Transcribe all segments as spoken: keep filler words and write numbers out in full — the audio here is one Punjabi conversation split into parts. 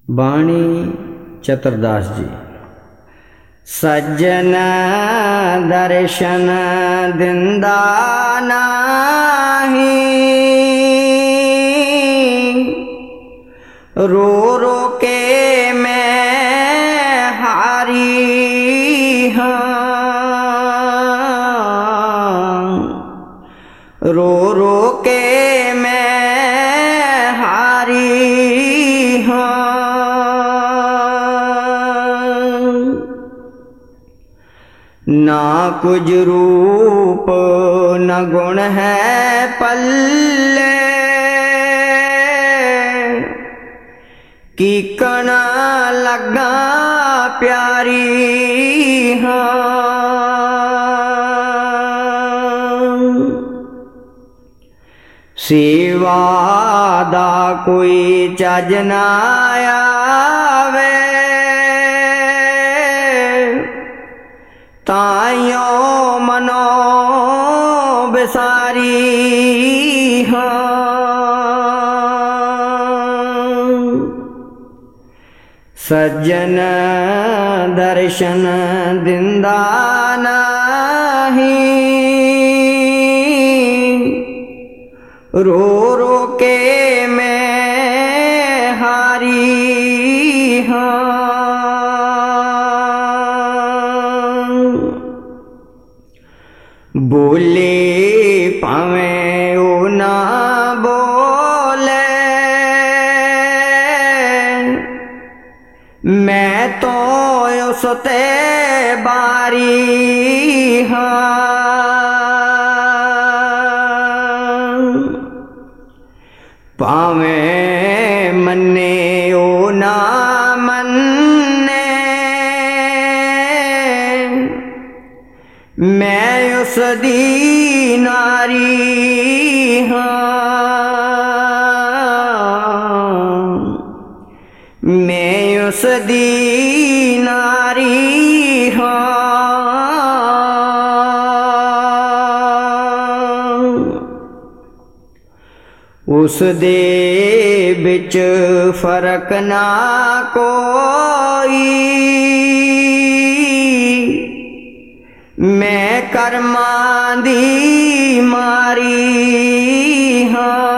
ਬਾਣੀ ਚਤੁਰਦਾਸ ਜੀ। ਸੱਜਣ ਦਰਸ਼ਨ ਦਿੰਦਾ ਨਾਹੀਂ, ਰੋ ਰੋ ਕੇ ਮੈਂ ਹਾਰੀ ਹਾਂ, ਰੋ ਰੋ ਕੇ ਮੈਂ ਹਾਰੀ ਹਾਂ। ਨਾ ਕੁਝ ਰੂਪ ਨ ਗੁਣ ਹੈ ਪੱਲੇ, ਕੀਕਣ ਲੱਗਾ ਪਿਆਰੀ ਹਾਂ। ਸੇਵਾ ਦਾ ਕੋਈ ਚੱਜ ਨਾ ਆਵੇ, ਤਾਈਓ ਮਨੋ ਬਿਸਾਰੀ ਹਾਂ। ਸੱਜਣ ਦਰਸ਼ਨ ਦਿੰਦਾ ਨਾਹੀਂ, ਰੋ ਰੋ ਕੇ ਮੈਂ ਹਾਰੀ ਹਾਂ। ਬੋਲੇ ਭਾਵੇਂ ਉਹ ਨਾ ਬੋਲੇ, ਮੈਂ ਤੋਂ ਉਸ ਤੇ ਬਾਰੀ ਹਾਂ। ਭਾਵੇਂ ਮੰਨੇ ਉਹ ਨਾ ਮੰਨੇ, ਮੈਂ ਉਸ ਦੀ ਨਾਰੀ ਹਾਂ। ਮੈਂ ਉਸ ਦੀ ਨਾਰੀ ਹਾਂ। ਉਸ ਦੇ ਵਿੱਚ ਫਰਕ ਨਾ ਕੋਈ, ਮੈਂ ਕਰਮਾਂ ਦੀ ਮਾਰੀ ਹਾਂ।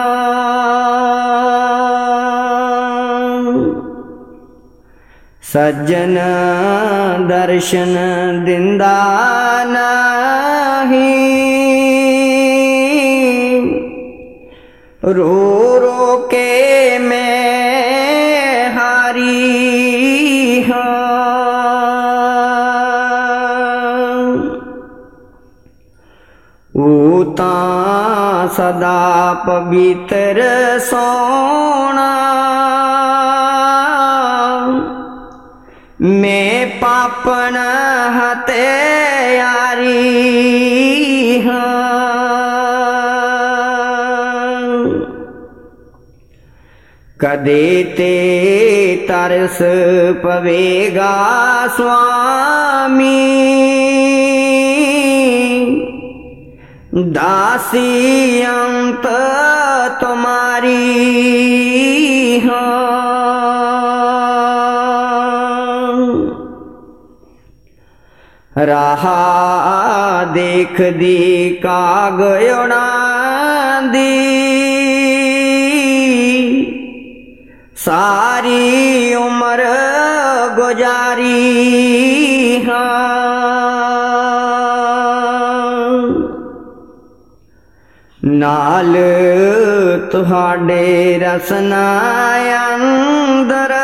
ਸੱਜਣ ਦਰਸ਼ਨ ਦਿੰਦਾ ਨਾਹੀਂ, ਰੋ ਰੋ ਕੇ ਮੈਂ ਹਾਰੀ ਹਾਂ। ਉਹ ਤਾਂ ਸਦਾ ਪਵਿੱਤਰ ਸੋਹਣਾ, ਮੈਂ ਪਾਪਣ ਹਤਿਆਰੀ ਹਾਂ। ਕਦੇ ਤੇ ਤਰਸ ਪਵੇਗਾ ਸੁਆਮੀ, ਦਾਸੀ ਅੰਤ ਤੁਮਾਰੀ ਹਾਂ। ਰਾਹ ਦੇਖਦੀ ਕਾਗ ਉਡਾਂਦੀ, ਸਾਰੀ ਉਮਰ ਗੁਜ਼ਾਰੀ ਹਾਂ। ਨਾਲ ਤੁਹਾਡੇ ਰਸਨਾ ਅੰਦਰ,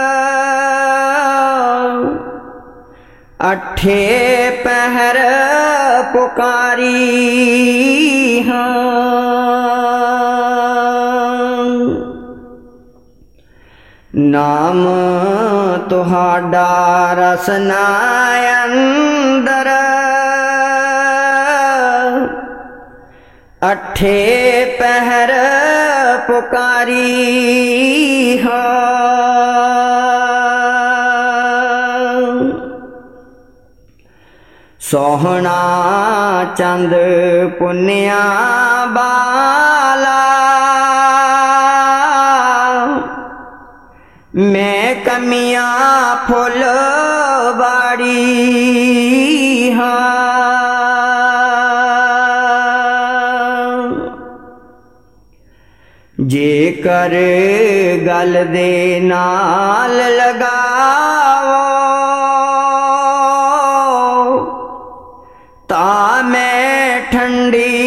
ਅਠੇ ਪਹਿਰ ਪੁਕਾਰੀ ਹਾਂ। ਨਾਮ ਤੁਹਾਡਾ ਰਸਨਾ ਅੰਦਰ, ਅਠੇ ਪਹਿਰ ਪੁਕਾਰੀ ਹਾਂ। ਸੋਹਣਾ ਚੰਦ ਪੁੰਨਿਆ ਬਾਲਾ, मैं कमियां फुल बाड़ी हाँ। जेकर गल दे नाल लगावो ता मैं ठंडी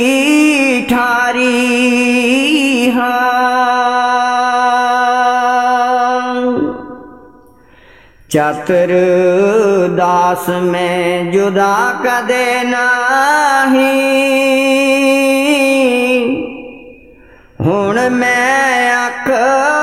ठारी हाँ। चतुर दास में जुदा कदे नहीं, हुण मैं अख